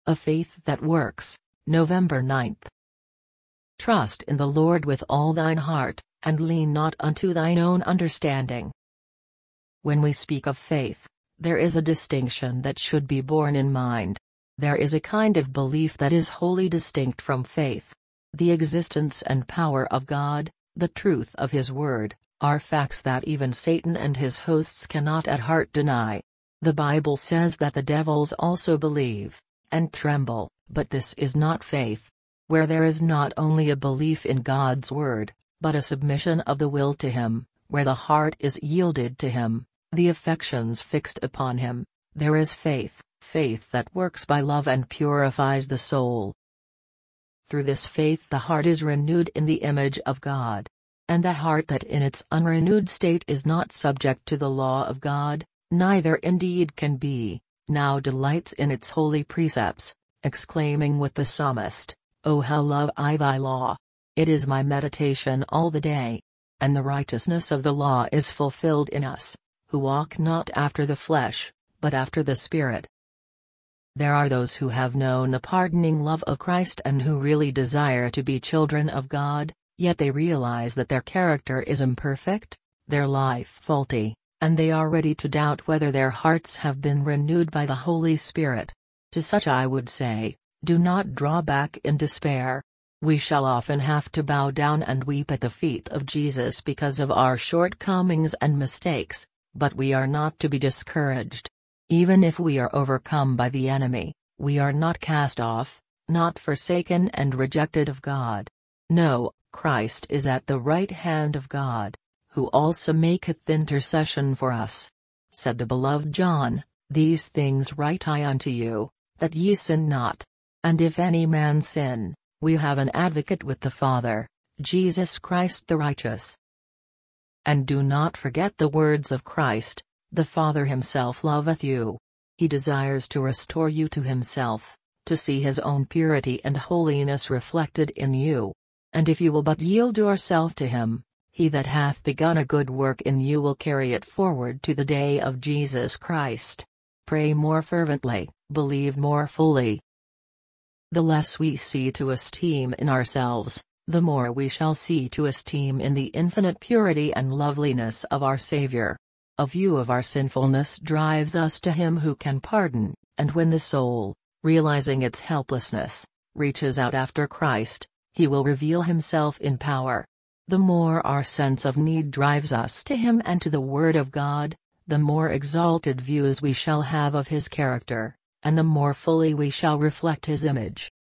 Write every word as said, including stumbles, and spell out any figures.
A Faith That Works, November ninth. Trust in the Lord with all thine heart, and lean not unto thine own understanding. When we speak of faith, there is a distinction that should be borne in mind. There is a kind of belief that is wholly distinct from faith. The existence and power of God, the truth of His Word, are facts that even Satan and his hosts cannot at heart deny. The Bible says that the devils also believe, and tremble, but this is not faith. Where there is not only a belief in God's Word, but a submission of the will to Him, where the heart is yielded to Him, the affections fixed upon Him, there is faith, faith that works by love and purifies the soul. Through this faith the heart is renewed in the image of God. And the heart that in its unrenewed state is not subject to the law of God, neither indeed can be, now delights in its holy precepts, exclaiming with the psalmist, "O how love I thy law! It is my meditation all the day." And the righteousness of the law is fulfilled in us, who walk not after the flesh, but after the Spirit. There are those who have known the pardoning love of Christ and who really desire to be children of God, yet they realize that their character is imperfect, their life faulty, and they are ready to doubt whether their hearts have been renewed by the Holy Spirit. To such I would say, do not draw back in despair. We shall often have to bow down and weep at the feet of Jesus because of our shortcomings and mistakes, but we are not to be discouraged. Even if we are overcome by the enemy, we are not cast off, not forsaken and rejected of God. No, Christ is at the right hand of God, who also maketh intercession for us. Said the beloved John, "These things write I unto you, that ye sin not. And if any man sin, we have an advocate with the Father, Jesus Christ the righteous." And do not forget the words of Christ, "The Father Himself loveth you. He desires to restore you to Himself, to see His own purity and holiness reflected in you. And if you will but yield yourself to Him, He that hath begun a good work in you will carry it forward to the day of Jesus Christ." Pray more fervently, believe more fully. The less we see to esteem in ourselves, the more we shall see to esteem in the infinite purity and loveliness of our Savior. A view of our sinfulness drives us to Him who can pardon, and when the soul, realizing its helplessness, reaches out after Christ, He will reveal Himself in power. The more our sense of need drives us to Him and to the Word of God, the more exalted views we shall have of His character, and the more fully we shall reflect His image.